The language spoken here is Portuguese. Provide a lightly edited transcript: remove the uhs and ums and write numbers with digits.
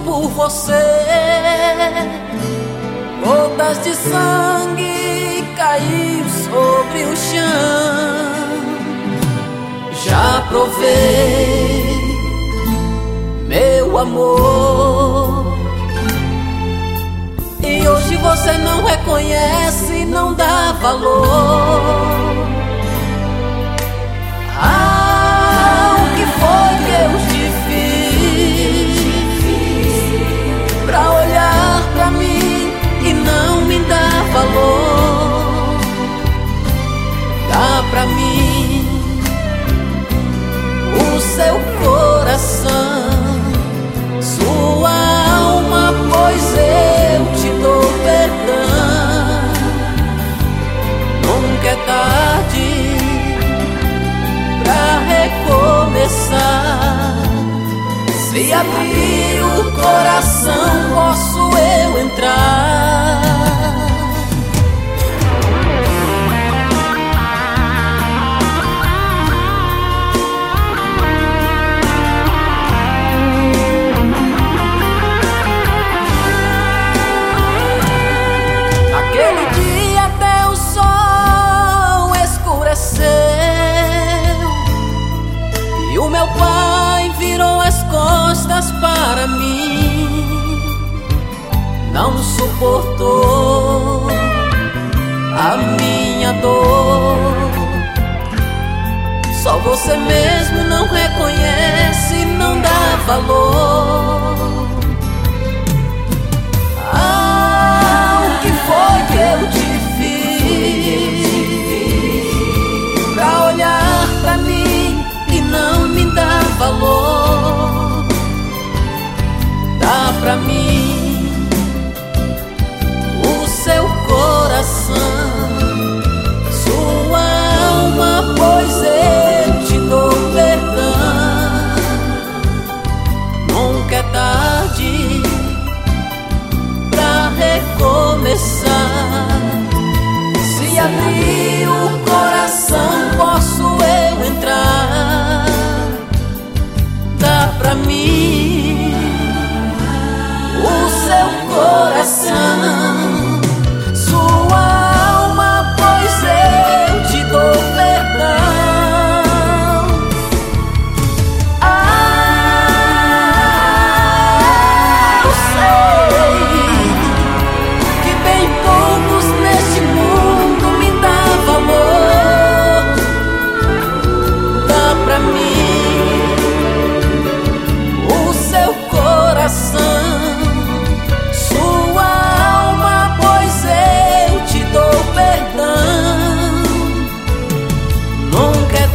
por você. Gotas de sangue caiu sobre o chão. Já provei, meu amor, e hoje você não reconhece, não dá valor. Ah, o que foi que eu te fiz pra olhar pra mim e não me dar valor? Dá pra mim o seu coração, sua alma, pois eu te dou perdão. Nunca é tarde pra recomeçar. Se abrir o coração, posso eu entrar. Naquele dia até o sol escureceu e o meu pai virou as costas para mim. Não suportou a minha dor. Só você mesmo não reconhece, não dá valor. Ah, o que foi que eu te fiz pra olhar pra mim e não me dar valor? Dá pra mim o seu coração, sua alma, pois eu te dou perdão. Nunca é tarde pra recomeçar. Se abrir o coração, posso eu entrar. Dá pra mim o seu coração, sua alma, pois eu te dou perdão. Ah, eu sei que bem poucos neste mundo me dá valor. Dá pra mim o seu coração, sua alma, pois eu te dou perdão. Nunca é